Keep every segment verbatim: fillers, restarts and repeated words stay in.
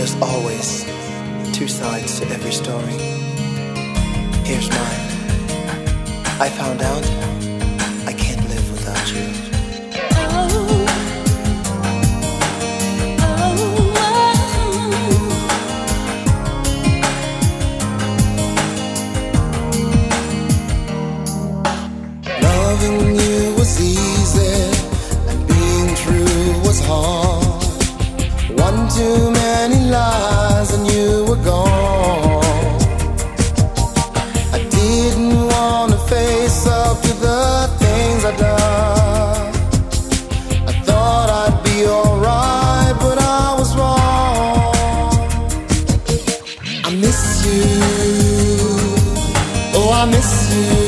There's always two sides to every story. Here's mine. I found out I can't live without you. Loving you was easy and being true was hard. One too many lies and you were gone. I didn't want to face up to the things I'd done. I thought I'd be alright, but I was wrong. I miss you, oh I miss you.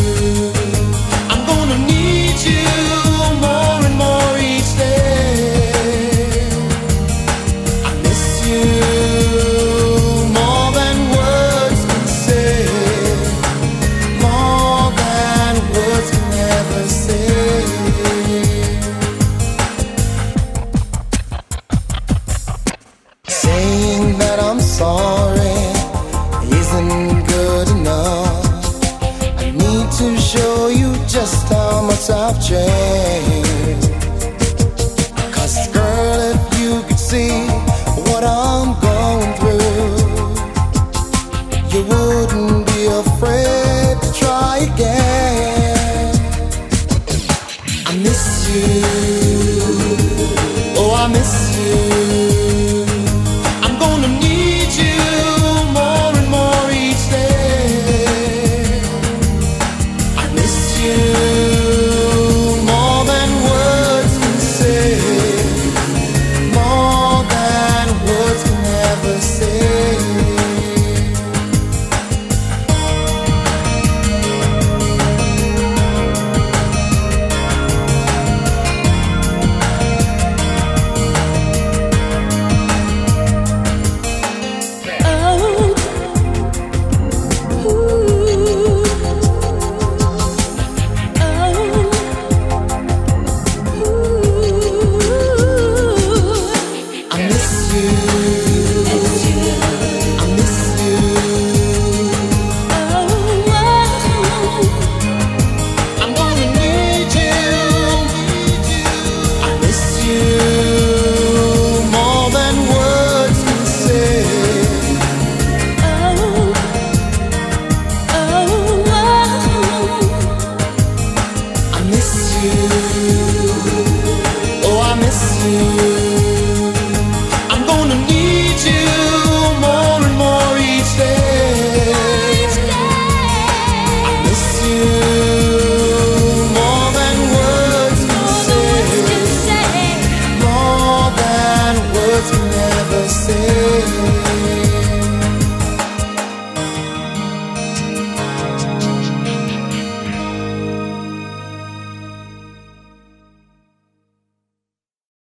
Saying that I'm sorry isn't good enough. I need to show you just how much I've changed. 'Cause girl, if you could see what I'm going through, you wouldn't be afraid to try again. I miss you, oh I miss you. Oh, I miss you.